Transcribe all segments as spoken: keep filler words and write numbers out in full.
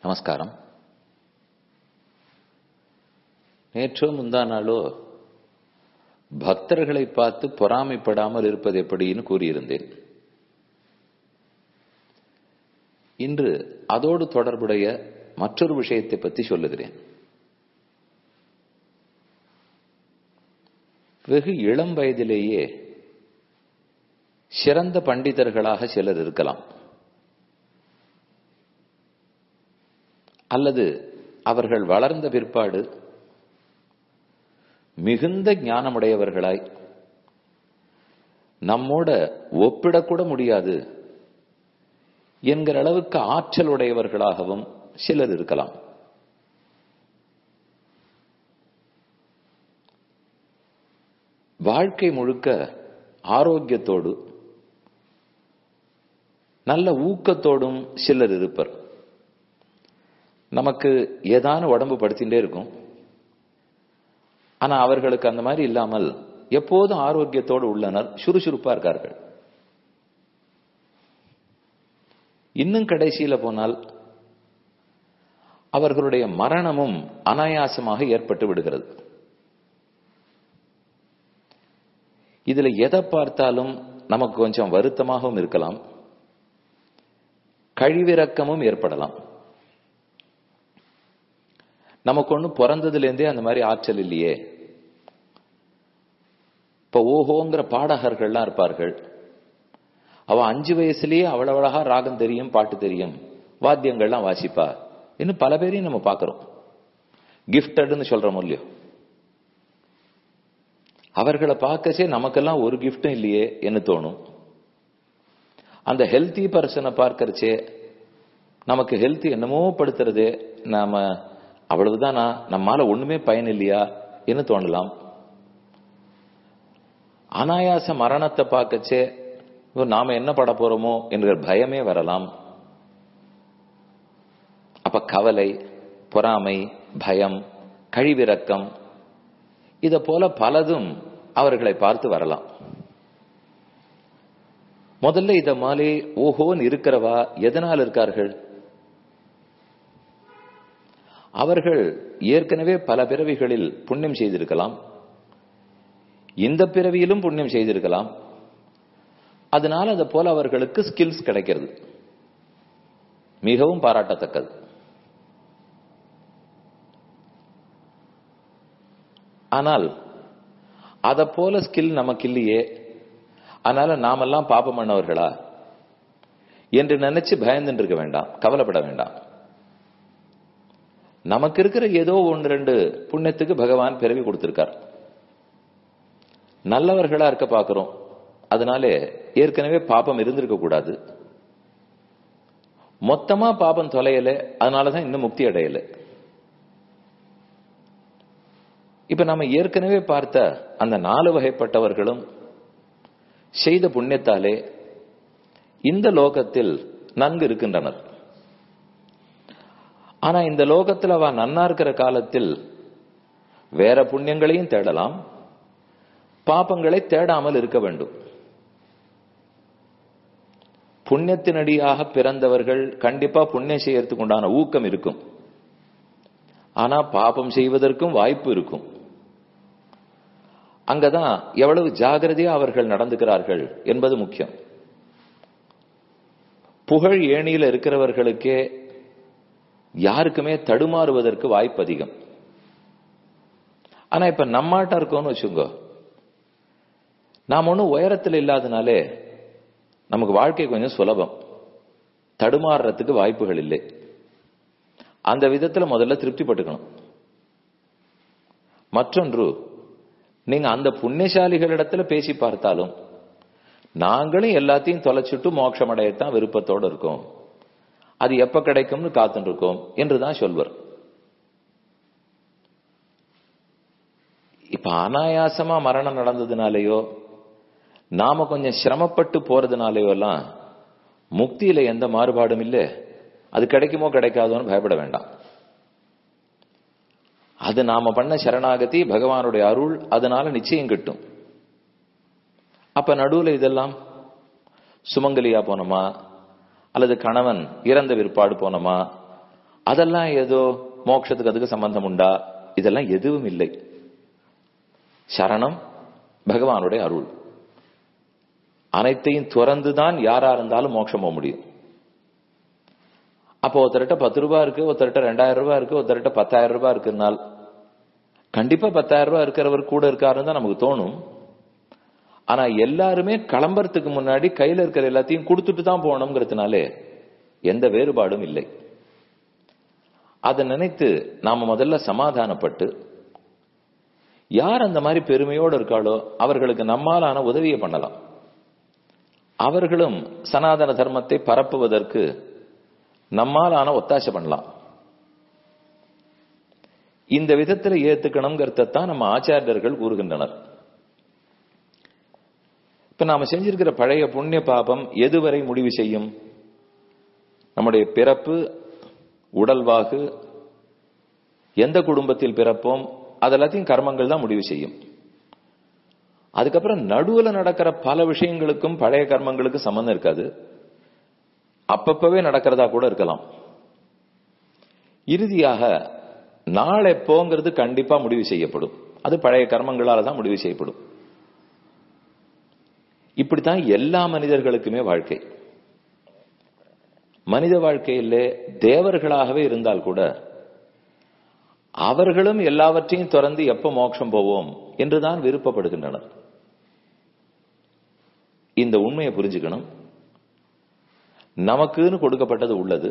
நமஸ்காரம். நேற்றோ முந்தா நாளோ பக்தர்களை பார்த்து பொறாமைப்படாமல் இருப்பது எப்படின்னு கூறியிருந்தேன். இன்று அதோடு தொடர்புடைய மற்றொரு விஷயத்தை பற்றி சொல்லுகிறேன். வெகு இளம் வயதிலேயே சிறந்த பண்டிதர்களாக சிலர் இருக்கலாம், அல்லது அவர்கள் வளர்ந்த பிற்பாடு மிகுந்த ஞானமுடையவர்களாய் நம்மோட ஒப்பிடக்கூட முடியாது என்கிற அளவுக்கு ஆற்றல் உடையவர்களாகவும் சிலர் இருக்கலாம். வாழ்க்கை முழுக்க ஆரோக்கியத்தோடு நல்ல ஊக்கத்தோடும் சிலர் இருப்பர். நமக்கு ஏதான உடம்பு படுத்திகிட்டே இருக்கும், ஆனா அவர்களுக்கு அந்த மாதிரி இல்லாமல் எப்போதும் ஆரோக்கியத்தோடு உள்ளனர், சுறுசுறுப்பா இருக்கார்கள். இன்னும் கடைசியில போனால் அவர்களுடைய மரணமும் அனாயாசமாக ஏற்பட்டு விடுகிறது. இதுல எதை பார்த்தாலும் நமக்கு கொஞ்சம் வருத்தமாகவும் இருக்கலாம், கழிவிறக்கமும் ஏற்படலாம். நமக்கு ஒண்ணு பிறந்ததுல இருந்தே அந்த மாதிரி ஆற்றல் இல்லையே. இப்ப ஓஹோங்கிற பாடகர்கள்லாம் இருப்பார்கள், அவ அஞ்சு வயசுலயே அவ்வளவு அழகா ராகம் தெரியும், பாட்டு தெரியும், வாத்தியங்கள்லாம் வாசிப்பா. இன்னும் பல பேரையும் நம்ம பாக்குறோம், கிஃப்டட்னு சொல்றோம் இல்லையோ. அவர்களை பார்க்கச்சே நமக்கெல்லாம் ஒரு கிஃப்டும் இல்லையே என்று தோணும். அந்த ஹெல்த்தி பர்சனை பார்க்கறச்சே நமக்கு ஹெல்த் என்னமோ படுத்துறதே, நாம அவ்வளவுதானா, நம்மால ஒண்ணுமே பயன் இல்லையா என்று தோணலாம். அனாயாச மரணத்தை பார்க்கச்சே நாம என்ன பட போறோமோ என்கிற பயமே வரலாம். அப்ப கவலை, பொறாமை, பயம், கழிவிறக்கம் இத போல பலதும் அவர்களை பார்த்து வரலாம். முதல்ல இத மாதிரி ஓஹோன்னு இருக்கிறவா எதனால் இருக்கார்கள்? அவர்கள் ஏற்கனவே பல பிறவிகளில் புண்ணியம் செய்திருக்கலாம், இந்த பிறவியிலும் புண்ணியம் செய்திருக்கலாம். அதனால அது போல அவர்களுக்கு ஸ்கில்ஸ் கிடைக்கிறது, மிகவும் பாராட்டத்தக்கது. ஆனால் அத போல ஸ்கில் நமக்கு இல்லையே, அதனால நாமெல்லாம் பாபம் பண்ணவர்களா என்று நினைச்சு பயந்துட்டு இருக்க வேண்டாம், கவலைப்பட வேண்டாம். நமக்கு இருக்கிற ஏதோ ஒன்று ரெண்டு புண்ணியத்துக்கு பகவான் பிறவி கொடுத்திருக்கார், நல்லவர்களா இருக்க பாக்குறோம். அதனால ஏற்கனவே பாபம் இருந்திருக்க கூடாது. மொத்தமா பாபம் தொலையல, அதனாலதான் இன்னும் முக்தி அடையல. இப்ப நம்ம ஏற்கனவே பார்த்த அந்த நாலு வகைப்பட்டவர்களும் செய்த புண்ணியத்தாலே இந்த லோகத்தில் நன்கு இருக்கின்றனர். ஆனா இந்த லோகத்தில் அவ நன்னா இருக்கிற காலத்தில் வேற புண்ணியங்களையும் தேடலாம், பாபங்களை தேடாமல் இருக்க வேண்டும். புண்ணியத்தினடியாக பிறந்தவர்கள் கண்டிப்பா புண்ணியம் செய்யறதுக்கு உண்டான ஊக்கம் இருக்கும், ஆனா பாபம் செய்வதற்கும் வாய்ப்பு இருக்கும். அங்கதான் எவ்வளவு ஜாகிரதையா அவர்கள் நடந்துக்கிறார்கள் என்பது முக்கியம். புகழ் ஏணியில இருக்கிறவர்களுக்கே யாருக்குமே தடுமாறுவதற்கு வாய்ப்பு அதிகம். ஆனா இப்ப நம்மாட்டா இருக்கோம்னு வச்சுங்க, நாம் ஒன்னும் உயரத்தில் இல்லாதனாலே நமக்கு வாழ்க்கை கொஞ்சம் சுலபம், தடுமாறுறதுக்கு வாய்ப்புகள் இல்லை. அந்த விதத்துல முதல்ல திருப்தி பட்டுக்கணும். மற்றொன்று, நீங்க அந்த புண்ணியசாலிகளிடத்துல பேசி பார்த்தாலும் நாங்களும் எல்லாத்தையும் தொலைச்சிட்டு மோட்சம் அடையத்தான் விருப்பத்தோடு இருக்கோம், அது எப்ப கிடைக்கும்னு காத்துட்டு இருக்கோம் என்றுதான் சொல்வர். இப்ப அனாயாசமா மரணம் நடந்ததுனாலேயோ நாம கொஞ்சம் சிரமப்பட்டு போறதுனாலேயோ எல்லாம் முக்தியில எந்த மாறுபாடும் இல்லை. அது கிடைக்குமோ கிடைக்காதோன்னு பயப்பட வேண்டாம். அது நாம பண்ண சரணாகதி, பகவானுடைய அருள், அதனால நிச்சயம் கிட்டும். அப்ப நடுவுல இதெல்லாம் சுமங்கலியா போனோமா, அல்லது கணவன் இறந்த விற்பாடு போனோமா, அதெல்லாம் ஏதோ மோட்சத்துக்கு அதுக்கு சம்பந்தம் உண்டா? இதெல்லாம் எதுவும் இல்லை. சரணம் பகவானுடைய அருள். அனைத்தையும் துறந்துதான் யாரா இருந்தாலும் மோட்சம் போக முடியும். அப்போ ஒருத்தர்கிட்ட பத்து ரூபாய் இருக்கு, ஒருத்தர்கிட்ட ரெண்டாயிரம் ரூபாய் இருக்கு, ஒருத்தர்கிட்ட பத்தாயிரம் ரூபாய் இருக்குனால் கண்டிப்பா பத்தாயிரம் ரூபாய் இருக்கிறவர் கூட இருக்காருன்னு தான் நமக்கு தோணும். ஆனா எல்லாருமே கிளம்புறதுக்கு முன்னாடி கையில இருக்கிற எல்லாத்தையும் கொடுத்துட்டு தான் போகணுங்கிறதுனாலே எந்த வேறுபாடும் இல்லை. அதை நினைத்து நாம முதல்ல சமாதானப்பட்டு, யார் அந்த மாதிரி பெருமையோடு இருக்காளோ அவர்களுக்கு நம்மாலான உதவியை பண்ணலாம். அவர்களும் சனாதன தர்மத்தை பரப்புவதற்கு நம்மாலான ஒத்தாசை பண்ணலாம். இந்த விதத்தில் ஏத்துக்கணுங்கிறதான் நம்ம ஆச்சாரியர்கள் கூறுகின்றனர். இப்ப நாம செஞ்சிருக்கிற பழைய புண்ணிய பாபம் எதுவரை முடிவு செய்யும்? நம்முடைய பிறப்பு, உடல்வாகு, எந்த குடும்பத்தில் பிறப்போம், அதெல்லாத்தையும் கர்மங்கள் தான் முடிவு செய்யும். அதுக்கப்புறம் நடுவுல நடக்கிற பல விஷயங்களுக்கும் பழைய கர்மங்களுக்கு சம்பந்தம் இருக்காது. அப்பப்பவே நடக்கிறதா கூட இருக்கலாம். இறுதியாக நாள் எப்போங்கிறது கண்டிப்பா முடிவு செய்யப்படும். அது பழைய கர்மங்களால தான் முடிவு செய்யப்படும். இப்படித்தான் எல்லா மனிதர்களுக்குமே வாழ்க்கை. மனித வாழ்க்கையிலே தேவர்களாகவே இருந்தால் கூட அவர்களும் எல்லாவற்றையும் திறந்து எப்ப மோட்சம் போவோம் என்றுதான் விருப்பப்படுகின்றனர். இந்த உண்மையை புரிஞ்சுக்கணும். நமக்குன்னு கொடுக்கப்பட்டது உள்ளது.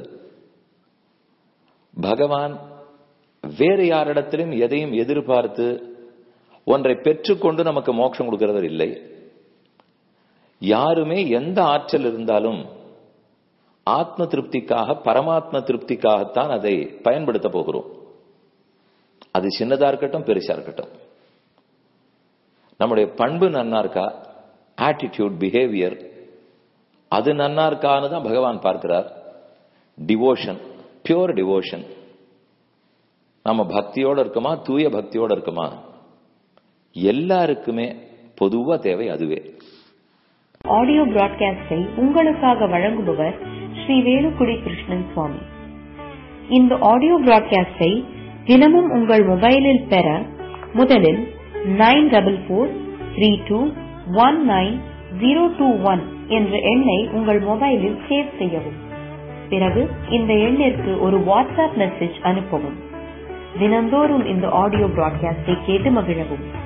பகவான் வேறு யாரிடத்திலும் எதையும் எதிர்பார்த்து ஒன்றை பெற்றுக்கொண்டு நமக்கு மோட்சம் கொடுக்கிறவர் இல்லை. யாருமே எந்த ஆற்றல் இருந்தாலும் ஆத்ம திருப்திக்காக, பரமாத்ம திருப்திக்காகத்தான் அதை பயன்படுத்த போகிறோம். அது சின்னதா இருக்கட்டும், பெருசா இருக்கட்டும். நம்முடைய பண்பு நன்னா இருக்கா, ஆட்டிடியூட், பிஹேவியர் அது நன்னா இருக்கான்னு தான் பகவான் பார்க்கிறார். Devotion, pure devotion. நம்ம பக்தியோட இருக்குமா, தூய பக்தியோட இருக்குமா, எல்லாருக்குமே பொதுவா தேவை அதுவே. ஆடியோ பிராட்காஸ்டை உங்களுக்காக வழங்குபவர் ஸ்ரீ வேலுக்குடி கிருஷ்ணன் சுவாமி. இந்த ஆடியோ பிராட்காஸ்டை தினமும் உங்கள் மொபைலில் பெற முதலில் nine double four three two one nine zero two one என்ற எண்ணை உங்கள் மொபைலில் சேவ் செய்யவும். பிறகு இந்த எண்ணிற்கு ஒரு வாட்ஸ்அப் மெசேஜ் அனுப்பவும். தினந்தோறும் இந்த ஆடியோ பிராட்காஸ்டை கேட்டு மகிழவும்.